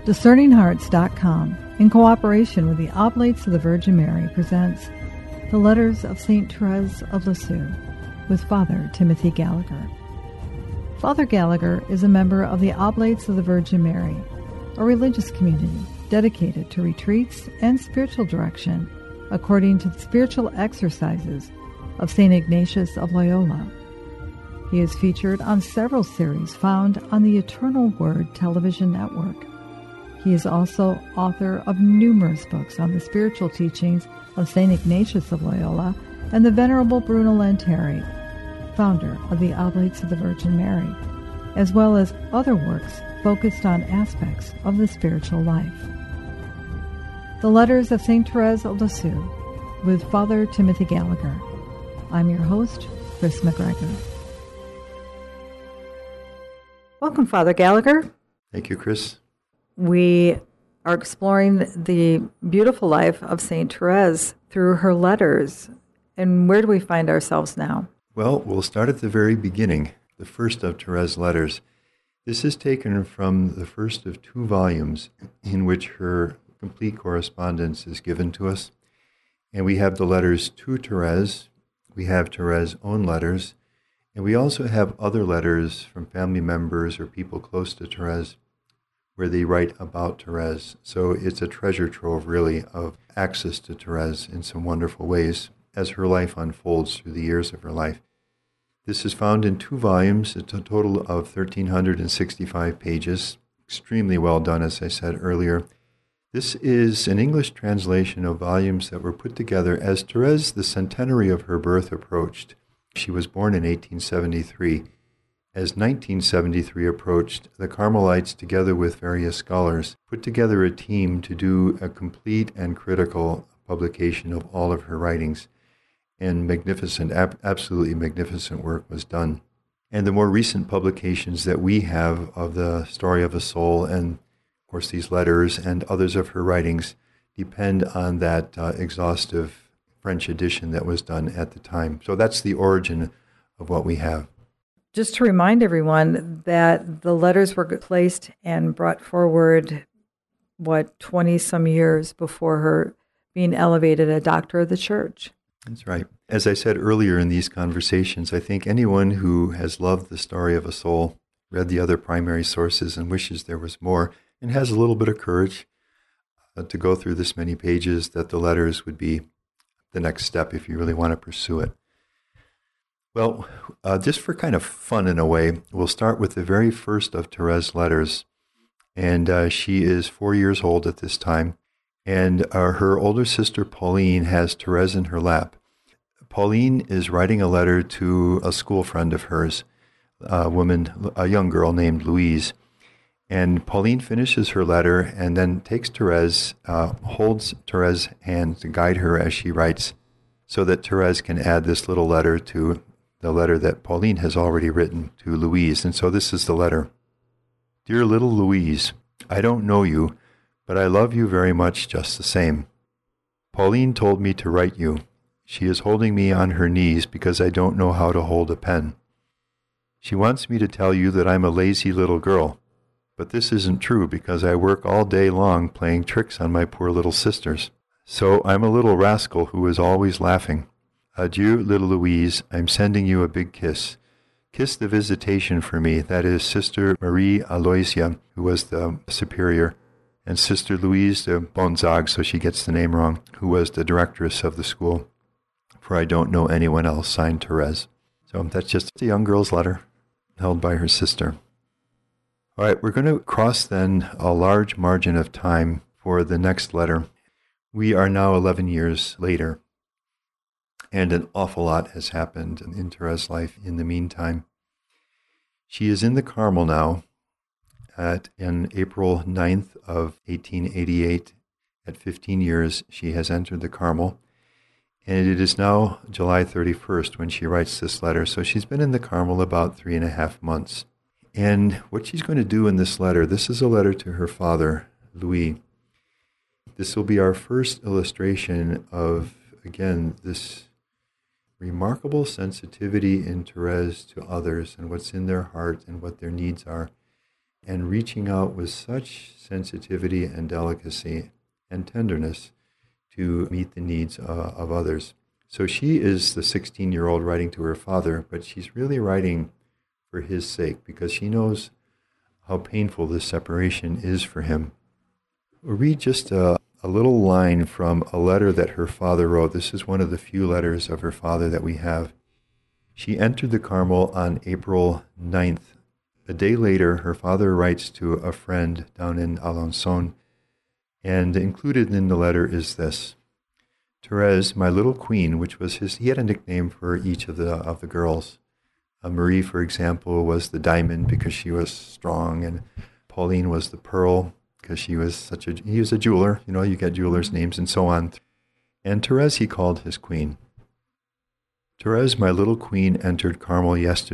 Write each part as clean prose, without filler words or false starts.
DiscerningHearts.com, in cooperation with the Oblates of the Virgin Mary, presents The Letters of St. Therese of Lisieux with Father Timothy Gallagher. Father Gallagher is a member of the Oblates of the Virgin Mary, a religious community dedicated to retreats and spiritual direction according to the spiritual exercises of St. Ignatius of Loyola. He is featured on several series found on the Eternal Word television network. He is also author of numerous books on the spiritual teachings of St. Ignatius of Loyola and the Venerable Bruno Lanteri, founder of the Oblates of the Virgin Mary, as well as other works focused on aspects of the spiritual life. The Letters of St. Therese of Lisieux with Father Timothy Gallagher. I'm your host, Chris McGregor. Welcome, Father Gallagher. Thank you, Chris. We are exploring the beautiful life of St. Therese through her letters. And where do we find ourselves now? Well, we'll start at the very beginning, the first of Therese's letters. This is taken from the first of two volumes in which her complete correspondence is given to us. And we have the letters to Therese, we have Therese's own letters, and we also have other letters from family members or people close to Therese where they write about Therese. So it's a treasure trove, really, of access to Therese in some wonderful ways as her life unfolds through the years of her life. This is found in two volumes. It's a total of 1,365 pages. Extremely well done, as I said earlier. This is an English translation of volumes that were put together as Therese, the centenary of her birth, approached. She was born in 1873. As 1973 approached, the Carmelites, together with various scholars, put together a team to do a complete and critical publication of all of her writings. And magnificent, absolutely magnificent work was done. And the more recent publications that we have of the Story of a Soul and, of course, these letters and others of her writings depend on that exhaustive French edition that was done at the time. So that's the origin of what we have. Just to remind everyone that the letters were placed and brought forward, 20-some years before her being elevated a doctor of the church. That's right. As I said earlier in these conversations, I think anyone who has loved the Story of a Soul, read the other primary sources and wishes there was more, and has a little bit of courage to go through this many pages, that the letters would be the next step if you really want to pursue it. Well, just for kind of fun in a way, we'll start with the very first of Therese's letters. And she is 4 years old at this time. And her older sister, Pauline, has Therese in her lap. Pauline is writing a letter to a school friend of hers, a young girl named Louise. And Pauline finishes her letter and then takes Therese, holds Therese's hand to guide her as she writes, so that Therese can add this little letter to the letter that Pauline has already written to Louise. And so this is the letter. Dear little Louise, I don't know you, but I love you very much just the same. Pauline told me to write you. She is holding me on her knees because I don't know how to hold a pen. She wants me to tell you that I'm a lazy little girl. But this isn't true because I work all day long playing tricks on my poor little sisters. So I'm a little rascal who is always laughing. Adieu, little Louise. I'm sending you a big kiss. Kiss the visitation for me. That is Sister Marie Aloysia, who was the superior, and Sister Louise de Bonzag, so she gets the name wrong, who was the directress of the school. For I don't know anyone else, signed Therese. So that's just a young girl's letter held by her sister. All right, we're going to cross then a large margin of time for the next letter. We are now 11 years later, and an awful lot has happened in Therese's life in the meantime. She is in the Carmel now in April 9th of 1888. At 15 years, she has entered the Carmel, and it is now July 31st when she writes this letter. So she's been in the Carmel about 3.5 months. And what she's going to do in this letter, this is a letter to her father, Louis. This will be our first illustration of, again, this remarkable sensitivity in Therese to others and what's in their heart and what their needs are. and reaching out with such sensitivity and delicacy and tenderness to meet the needs of others. So she is the 16-year-old writing to her father, but she's really writing for his sake because she knows how painful this separation is for him. We'll read just a little line from a letter that her father wrote. This is one of the few letters of her father that we have. She entered the Carmel on April 9th. A day later, her father writes to a friend down in Alençon, and included in the letter is this: Therese, my little queen, which was he had a nickname for each of the girls. Marie, for example, was the diamond because she was strong, and Pauline was the pearl because he was a jeweler, you get jewelers' names and so on. And Therese he called his queen. Therese, my little queen, entered Carmel yesterday! !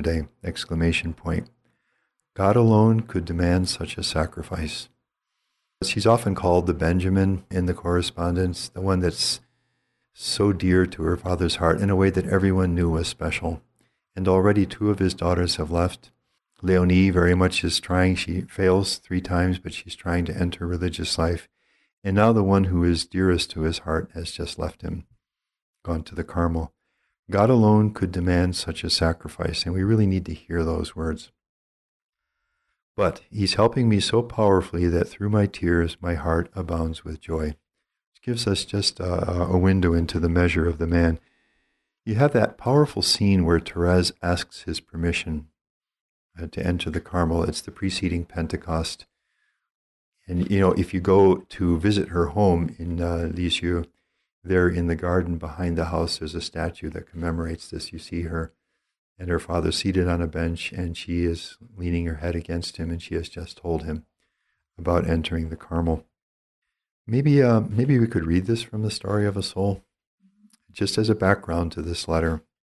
God alone could demand such a sacrifice. She's often called the Benjamin in the correspondence, the one that's so dear to her father's heart in a way that everyone knew was special. And already 2 of his daughters have left. Leonie very much is trying. She fails 3 times, but she's trying to enter religious life. And now the one who is dearest to his heart has just left him, gone to the Carmel. God alone could demand such a sacrifice, and we really need to hear those words. But he's helping me so powerfully that through my tears my heart abounds with joy. Which gives us just a window into the measure of the man. You have that powerful scene where Therese asks his permission to enter the Carmel. It's the preceding Pentecost. And, if you go to visit her home in Lisieux, there in the garden behind the house, there's a statue that commemorates this. You see her and her father seated on a bench, and she is leaning her head against him, and she has just told him about entering the Carmel. Maybe we could read this from the Story of a Soul, just as a background to this letter.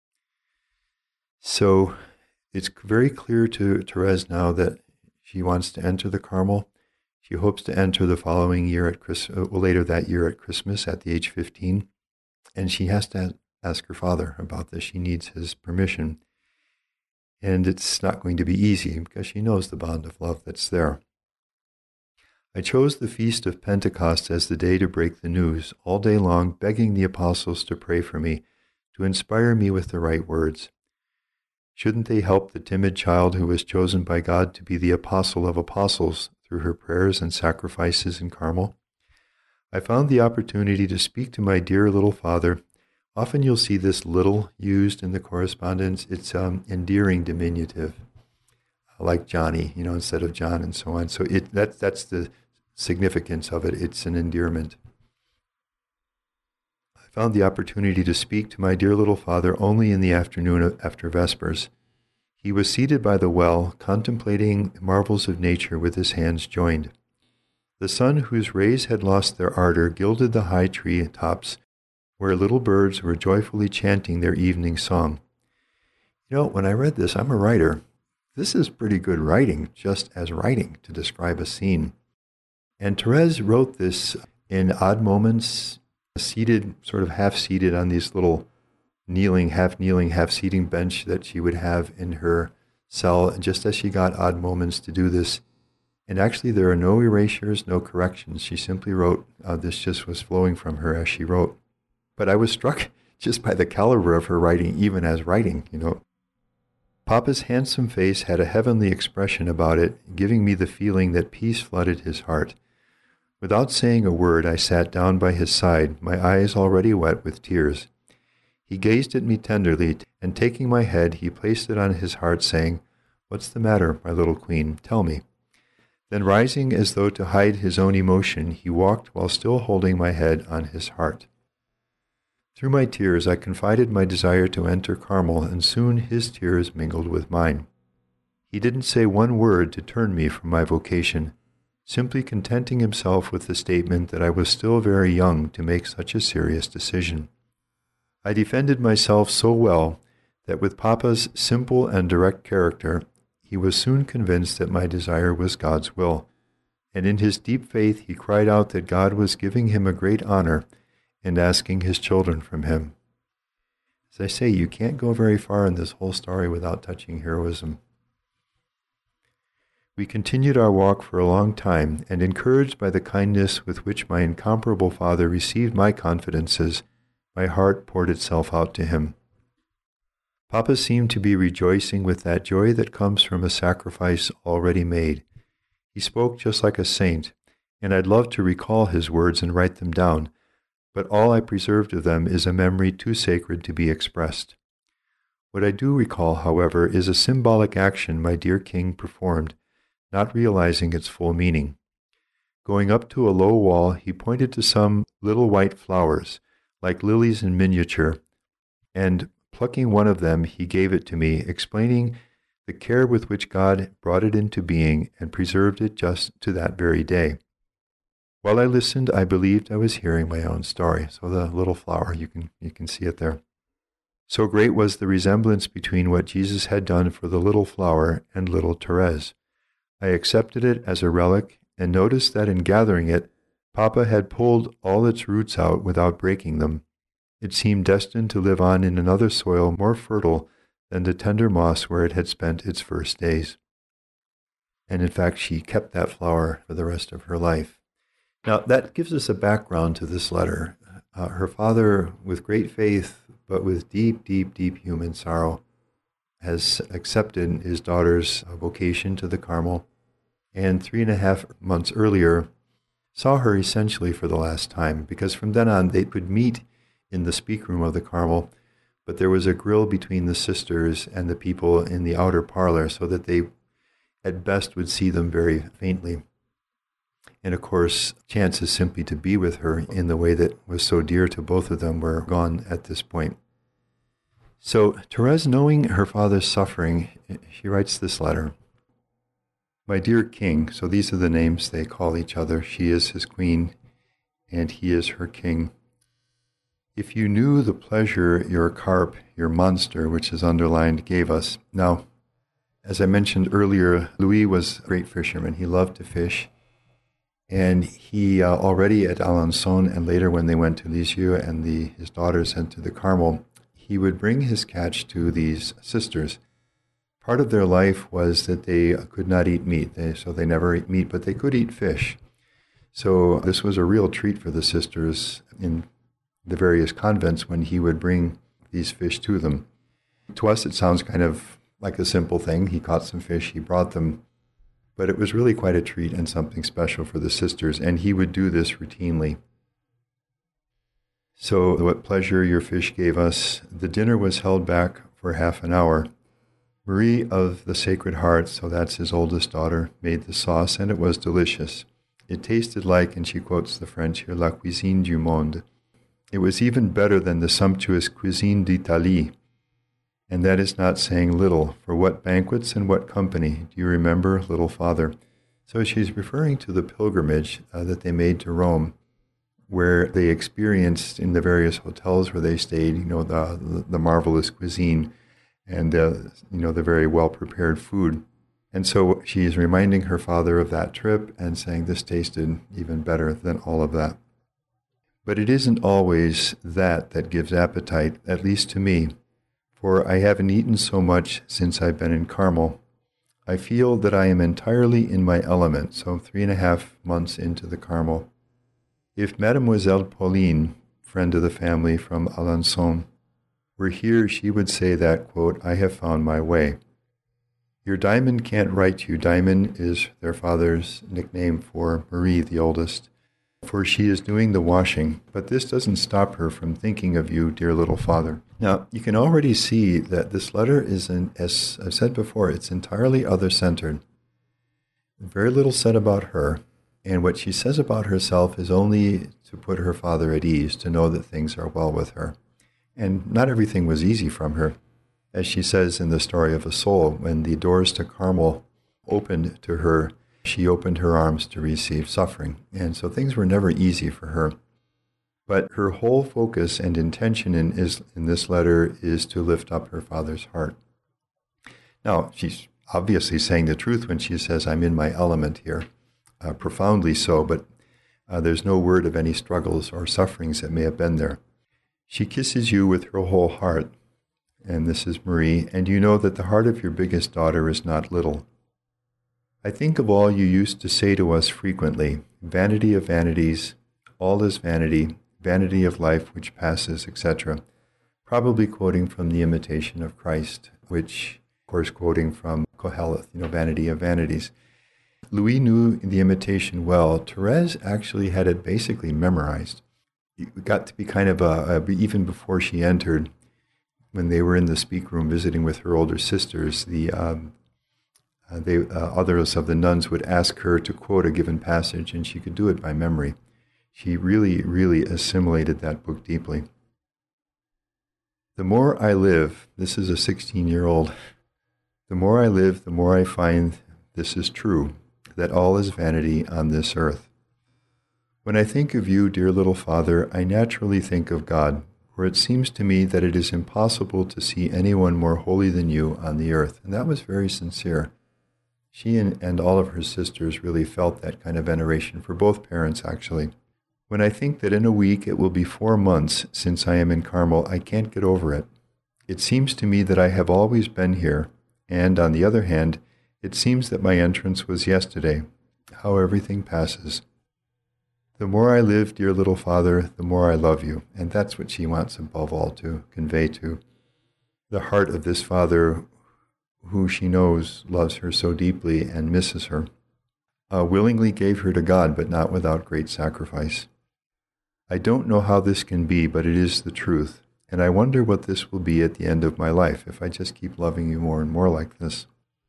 So it's very clear to Therese now that she wants to enter the Carmel. She hopes to enter the following year later that year at Christmas at the age 15. And she has to ask her father about this. She needs his permission. And it's not going to be easy because she knows the bond of love that's there. I chose the feast of Pentecost as the day to break the news, all day long begging the apostles to pray for me, to inspire me with the right words. Shouldn't they help the timid child who was chosen by God to be the apostle of apostles through her prayers and sacrifices in Carmel? I found the opportunity to speak to my dear little father. Often you'll see this little used in the correspondence. It's endearing diminutive, like Johnny, instead of John and so on. So that's the significance of it. It's an endearment. I found the opportunity to speak to my dear little father only in the afternoon after Vespers. He was seated by the well, contemplating the marvels of nature with his hands joined. The sun, whose rays had lost their ardor, gilded the high tree tops, where little birds were joyfully chanting their evening song. When I read this, I'm a writer. This is pretty good writing, just as writing, to describe a scene. And Therese wrote this in odd moments, seated, sort of half-seated on these little half-kneeling, half-seating bench that she would have in her cell, just as she got odd moments to do this. And actually there are no erasures, no corrections. She simply wrote, this just was flowing from her as she wrote. But I was struck just by the caliber of her writing, even as writing, Papa's handsome face had a heavenly expression about it, giving me the feeling that peace flooded his heart. Without saying a word, I sat down by his side, my eyes already wet with tears. He gazed at me tenderly, and taking my head, he placed it on his heart, saying, "What's the matter, my little queen? Tell me." Then rising as though to hide his own emotion, he walked while still holding my head on his heart. Through my tears, I confided my desire to enter Carmel, and soon his tears mingled with mine. He didn't say one word to turn me from my vocation, simply contenting himself with the statement that I was still very young to make such a serious decision. I defended myself so well that with Papa's simple and direct character, he was soon convinced that my desire was God's will, and in his deep faith he cried out that God was giving him a great honor and asking his children from him. As I say, you can't go very far in this whole story without touching heroism. We continued our walk for a long time, and encouraged by the kindness with which my incomparable father received my confidences, my heart poured itself out to him. Papa seemed to be rejoicing with that joy that comes from a sacrifice already made. He spoke just like a saint, and I'd love to recall his words and write them down, but all I preserved of them is a memory too sacred to be expressed. What I do recall, however, is a symbolic action my dear king performed, not realizing its full meaning. Going up to a low wall, he pointed to some little white flowers, like lilies in miniature, and plucking one of them, he gave it to me, explaining the care with which God brought it into being and preserved it just to that very day. While I listened, I believed I was hearing my own story. So the little flower, you can see it there. So great was the resemblance between what Jesus had done for the little flower and little Therese. I accepted it as a relic and noticed that in gathering it, Papa had pulled all its roots out without breaking them. It seemed destined to live on in another soil more fertile than the tender moss where it had spent its first days. And in fact, she kept that flower for the rest of her life. Now, that gives us a background to this letter. Her father, with great faith, but with deep, deep, deep human sorrow, has accepted his daughter's vocation to the Carmel, and 3.5 months earlier saw her essentially for the last time, because from then on they could meet in the speak room of the Carmel, but there was a grill between the sisters and the people in the outer parlor so that they at best would see them very faintly. And of course, chances simply to be with her in the way that was so dear to both of them were gone at this point. So Therese, knowing her father's suffering, she writes this letter. My dear king, so these are the names they call each other. She is his queen, and he is her king. If you knew the pleasure your carp, your monster, which is underlined, gave us. Now, as I mentioned earlier, Louis was a great fisherman. He loved to fish. And he already at Alençon and later when they went to Lisieux and his daughters went to the Carmel, he would bring his catch to these sisters. Part of their life was that they could not eat meat, so they never ate meat, but they could eat fish. So this was a real treat for the sisters in the various convents when he would bring these fish to them. To us it sounds kind of like a simple thing. He caught some fish, he brought them. But it was really quite a treat and something special for the sisters, and he would do this routinely. So what pleasure your fish gave us. The dinner was held back for half an hour. Marie of the Sacred Heart, so that's his oldest daughter, made the sauce, and it was delicious. It tasted like, and she quotes the French here, la cuisine du monde. It was even better than the sumptuous cuisine d'Italie. And that is not saying little, for what banquets and what company, do you remember, little father? So she's referring to the pilgrimage that they made to Rome, where they experienced in the various hotels where they stayed, the marvelous cuisine and, the very well-prepared food. And so she is reminding her father of that trip and saying this tasted even better than all of that. But it isn't always that gives appetite, at least to me. For I haven't eaten so much since I've been in Carmel. I feel that I am entirely in my element, so 3.5 months into the Carmel. If Mademoiselle Pauline, friend of the family from Alençon, were here, she would say that, quote, I have found my way. Your Diamond can't write you. Diamond is their father's nickname for Marie, the oldest, for she is doing the washing, but this doesn't stop her from thinking of you, dear little father. Now, you can already see that this letter is, as I've said before, it's entirely other-centered. Very little said about her, and what she says about herself is only to put her father at ease, to know that things are well with her. And not everything was easy from her. As she says in the story of a soul, when the doors to Carmel opened to her, she opened her arms to receive suffering. And so things were never easy for her. But her whole focus and intention in this letter is to lift up her father's heart. Now, she's obviously saying the truth when she says, I'm in my element here, profoundly so, but there's no word of any struggles or sufferings that may have been there. She kisses you with her whole heart, and this is Marie, and you know that the heart of your biggest daughter is not little. I think of all you used to say to us frequently, vanity of vanities, all is vanity, vanity of life which passes, etc. Probably quoting from the Imitation of Christ, which, of course, quoting from Koheleth, vanity of vanities. Louis knew the Imitation well. Therese actually had it basically memorized. It got to be kind of even before she entered, when they were in the speak room visiting with her older sisters, others of the nuns would ask her to quote a given passage, and she could do it by memory. She really, really assimilated that book deeply. The more I live, this is a 16-year-old, the more I live, the more I find this is true, that all is vanity on this earth. When I think of you, dear little Father, I naturally think of God, for it seems to me that it is impossible to see anyone more holy than you on the earth. And that was very sincere. She and all of her sisters really felt that kind of veneration for both parents, actually. When I think that in a week it will be 4 months since I am in Carmel, I can't get over it. It seems to me that I have always been here, and on the other hand, it seems that my entrance was yesterday. How everything passes. The more I live, dear little Father, the more I love you. And that's what she wants above all to convey to the heart of this Father who she knows loves her so deeply and misses her. Willingly gave her to God, but not without great sacrifice. I don't know how this can be, but it is the truth. And I wonder what this will be at the end of my life if I just keep loving you more and more like this.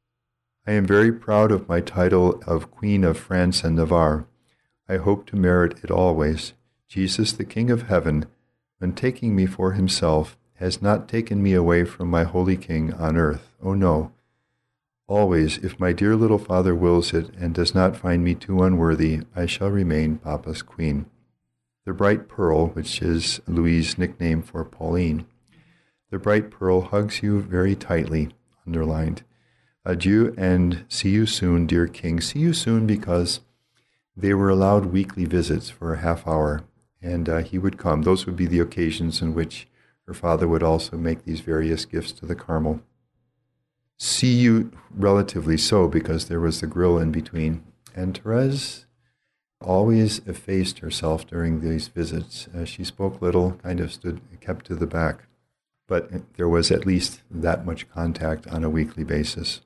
I am very proud of my title of Queen of France and Navarre. I hope to merit it always. Jesus, the King of Heaven, when taking me for himself, has not taken me away from my holy King on earth. Oh no. Always, if my dear little Father wills it and does not find me too unworthy, I shall remain Papa's Queen. The bright pearl, which is Louis' nickname for Pauline, the bright pearl hugs you very tightly, underlined. Adieu and see you soon, dear King. See you soon, because they were allowed weekly visits for a half hour, and he would come. Those would be the occasions in which her father would also make these various gifts to the Carmel. See you relatively so, because there was the grill in between. And Therese always effaced herself during these visits. She spoke little, kind of kept to the back. But there was at least that much contact on a weekly basis.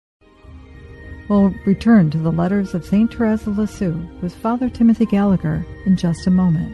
We'll return to the letters of St. Therese of Lisieux with Father Timothy Gallagher in just a moment.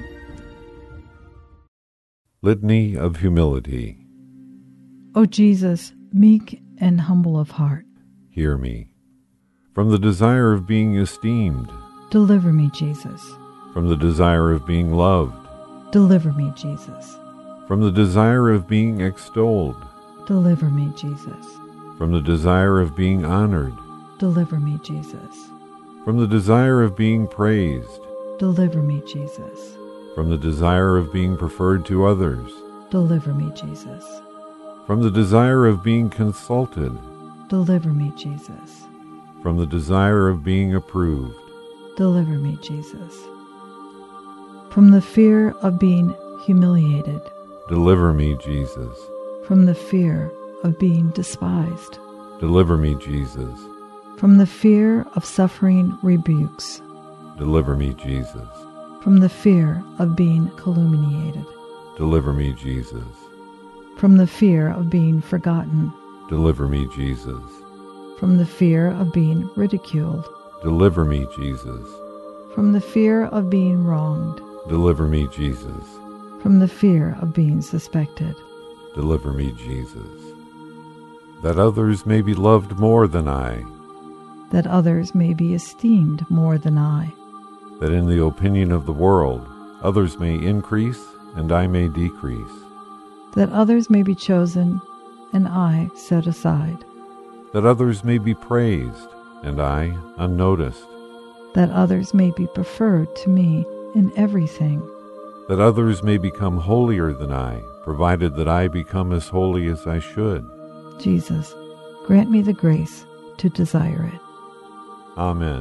Litany of Humility. O Jesus, meek and humble of heart, Hear me. From the desire of being esteemed, deliver me, Jesus. From the desire of being loved, Deliver me, Jesus. from the desire of being extolled, Deliver me, Jesus. from the desire of being honored, Deliver me, Jesus. from the desire of being praised, Deliver me, Jesus. from the desire of being preferred to others, Deliver me, Jesus. from the desire of being consulted, Deliver me, Jesus. from the desire of being approved, Deliver me, Jesus. From the fear of being humiliated, deliver me, Jesus. from the fear of being despised, Deliver me, Jesus. from the fear of suffering rebukes, Deliver me, Jesus. from the fear of being calumniated, Deliver me, Jesus. from the fear of being forgotten, Deliver me, Jesus. from the fear of being ridiculed, Deliver me, Jesus. from the fear of being wronged, Deliver me, Jesus. from the fear of being suspected, Deliver me, Jesus. That others may be loved more than I, that others may be esteemed more than I, that in the opinion of the world others may increase and I may decrease, that others may be chosen and I set aside, that others may be praised and I unnoticed, that others may be preferred to me in everything, that others may become holier than I, provided that I become as holy as I should. Jesus, grant me the grace to desire it. Amen.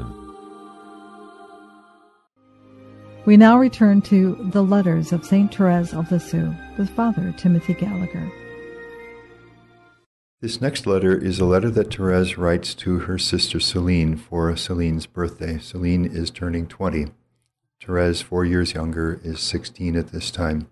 We now return to the letters of St. Therese of Lisieux with Father Timothy Gallagher. This next letter is a letter that Therese writes to her sister Celine for Celine's birthday. Celine is turning 20. Therese, 4 years younger, is 16 at this time.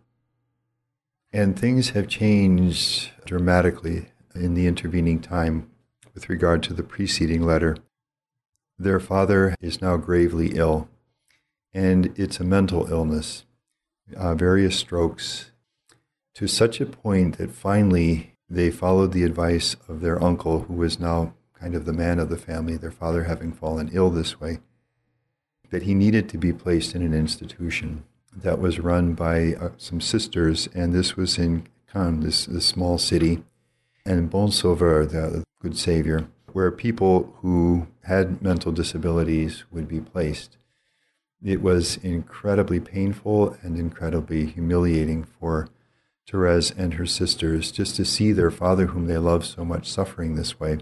And things have changed dramatically in the intervening time with regard to the preceding letter. Their father is now gravely ill, and it's a mental illness, various strokes, to such a point that finally they followed the advice of their uncle, who was now kind of the man of the family, their father having fallen ill this way, that he needed to be placed in an institution that was run by some sisters, and this was in Caen, this small city, and Bon Sauveur, the Good Savior, where people who had mental disabilities would be placed. It was incredibly painful and incredibly humiliating for Therese and her sisters just to see their father, whom they loved so much, suffering this way.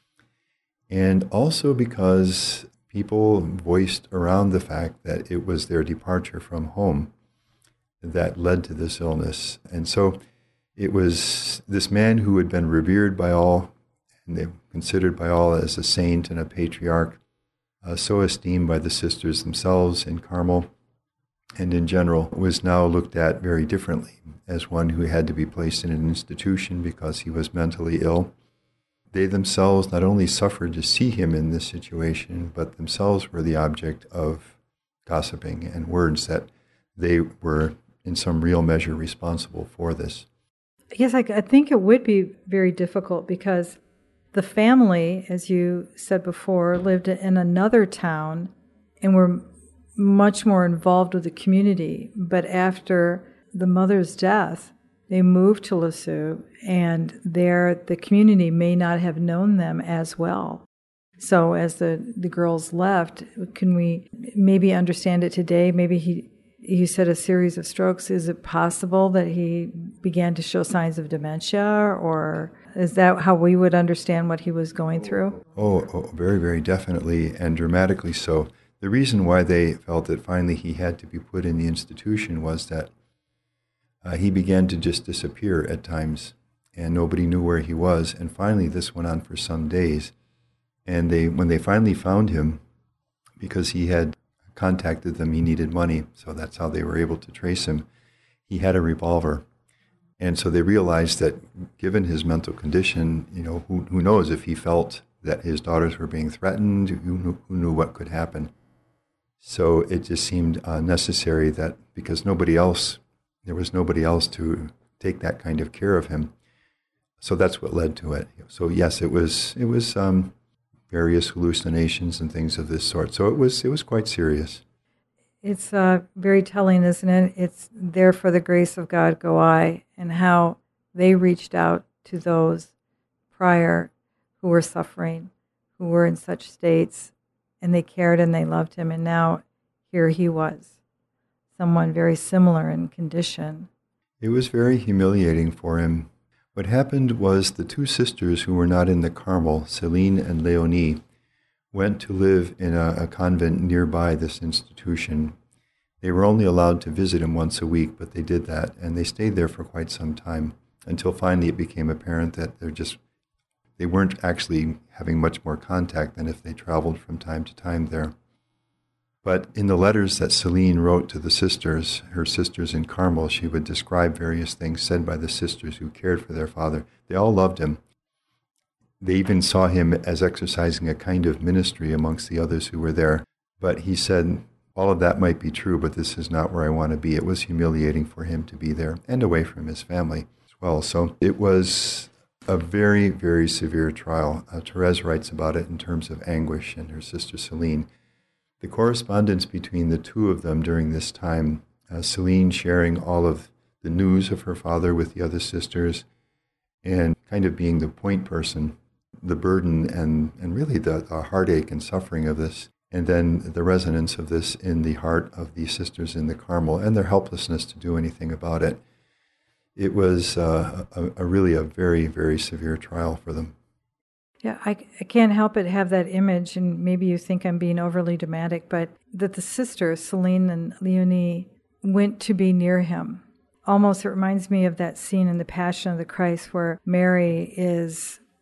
And also because people voiced around the fact that it was their departure from home that led to this illness. And so it was this man who had been revered by all, and they considered by all as a saint and a patriarch, so esteemed by the sisters themselves in Carmel and in general, was now looked at very differently as one who had to be placed in an institution because he was mentally ill. They themselves not only suffered to see him in this situation, but themselves were the object of gossiping and words that they were in some real measure responsible for this. Yes, I think it would be very difficult because the family, as you said before, lived in another town and were much more involved with the community. But after the mother's death, they moved to Lisieux, and there the community may not have known them as well. So as the girls left, can we maybe understand it today? Maybe you said a series of strokes. Is it possible that he began to show signs of dementia, or is that how we would understand what he was going through? Oh, very, very definitely, and dramatically so. The reason why they felt that finally he had to be put in the institution was that he began to just disappear at times, and nobody knew where he was. And finally, this went on for some days. And when they finally found him, because he had contacted them, he needed money, so that's how they were able to trace him. He had a revolver. And so they realized that given his mental condition, who knows if he felt that his daughters were being threatened, who knew what could happen. So it just seemed necessary that because there was nobody else to take that kind of care of him. So that's what led to it. So yes, it was various hallucinations and things of this sort. So it was quite serious. It's very telling, isn't it? It's there for the grace of God go I, and how they reached out to those prior who were suffering, who were in such states, and they cared and they loved him. And now here he was, someone very similar in condition. It was very humiliating for him. What happened was the two sisters who were not in the Carmel, Celine and Léonie, went to live in a convent nearby this institution. They were only allowed to visit him once a week, but they did that, and they stayed there for quite some time until finally it became apparent that they weren't actually having much more contact than if they traveled from time to time there. But in the letters that Celine wrote to the sisters, her sisters in Carmel, she would describe various things said by the sisters who cared for their father. They all loved him. They even saw him as exercising a kind of ministry amongst the others who were there. But he said, all of that might be true, but this is not where I want to be. It was humiliating for him to be there and away from his family as well. So it was a very, very severe trial. Therese writes about it in terms of anguish, and her sister Celine. The correspondence between the two of them during this time, Celine sharing all of the news of her father with the other sisters and kind of being the point person, the burden and really the heartache and suffering of this, and then the resonance of this in the heart of the sisters in the Carmel and their helplessness to do anything about it. It was really a very, very severe trial for them. Yeah, I can't help but have that image, and maybe you think I'm being overly dramatic, but that the sisters, Celine and Léonie, went to be near him. Almost it reminds me of that scene in The Passion of the Christ where Mary is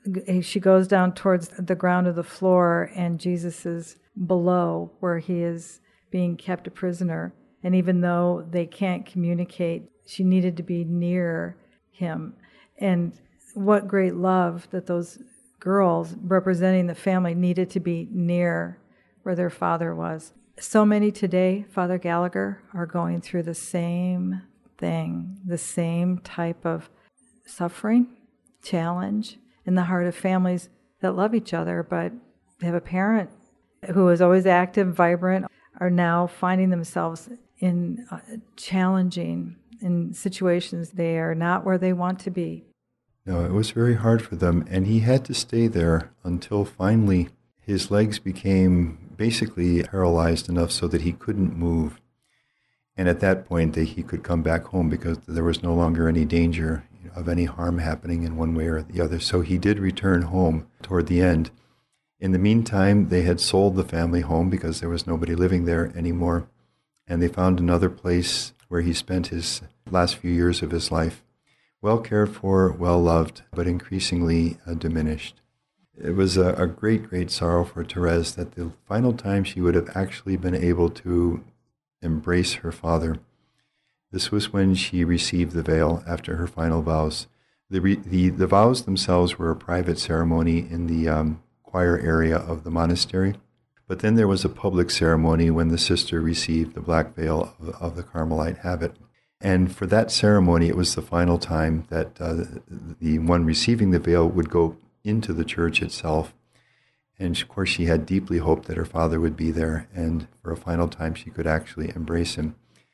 she goes down towards the ground of the floor, and Jesus is below where he is being kept a prisoner. And even though they can't communicate, she needed to be near him. And what great love that those girls representing the family needed to be near where their father was. So many today, Father Gallagher, are going through the same thing, the same type of suffering, challenge in the heart of families that love each other, but they have a parent who is always active, vibrant, are now finding themselves in challenging in situations. They are not where they want to be. No, it was very hard for them, and he had to stay there until finally his legs became basically paralyzed enough so that he couldn't move. And at that point, he could come back home because there was no longer any danger of any harm happening in one way or the other. So he did return home toward the end. In the meantime, they had sold the family home because there was nobody living there anymore. And they found another place where he spent his last few years of his life. Well cared for, well loved, but increasingly diminished. It was a great, great sorrow for Therese that the final time she would have actually been able to embrace her father. This was when she received the veil after her final vows. The vows themselves were a private ceremony in the choir area of the monastery, but then there was a public ceremony when the sister received the black veil of the Carmelite habit. And for that ceremony, it was the final time that the one receiving the veil would go into the church itself. And of course, she had deeply hoped that her father would be there, and for a final time she could actually embrace him.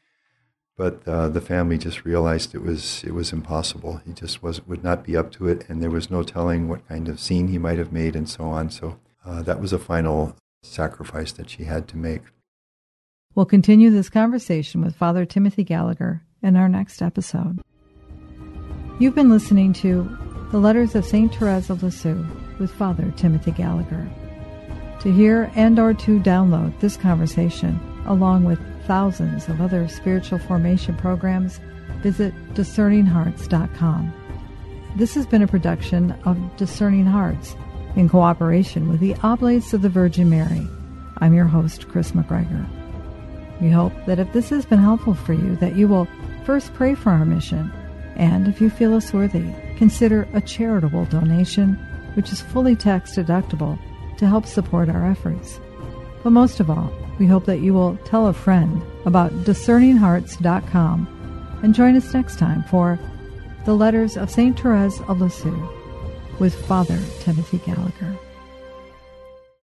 But the family just realized it was impossible. He just would not be up to it, and there was no telling what kind of scene he might have made and so on. So that was a final sacrifice that she had to make. We'll continue this conversation with Father Timothy Gallagher in our next episode. You've been listening to The Letters of St. Therese of Lisieux with Father Timothy Gallagher. To hear and or to download this conversation, along with thousands of other spiritual formation programs, visit discerninghearts.com. This has been a production of Discerning Hearts in cooperation with the Oblates of the Virgin Mary. I'm your host, Chris McGregor. We hope that if this has been helpful for you, that you will first pray for our mission, and if you feel us worthy, consider a charitable donation, which is fully tax deductible, to help support our efforts. But most of all, we hope that you will tell a friend about discerninghearts.com and join us next time for The Letters of St. Therese of Lisieux with Father Timothy Gallagher.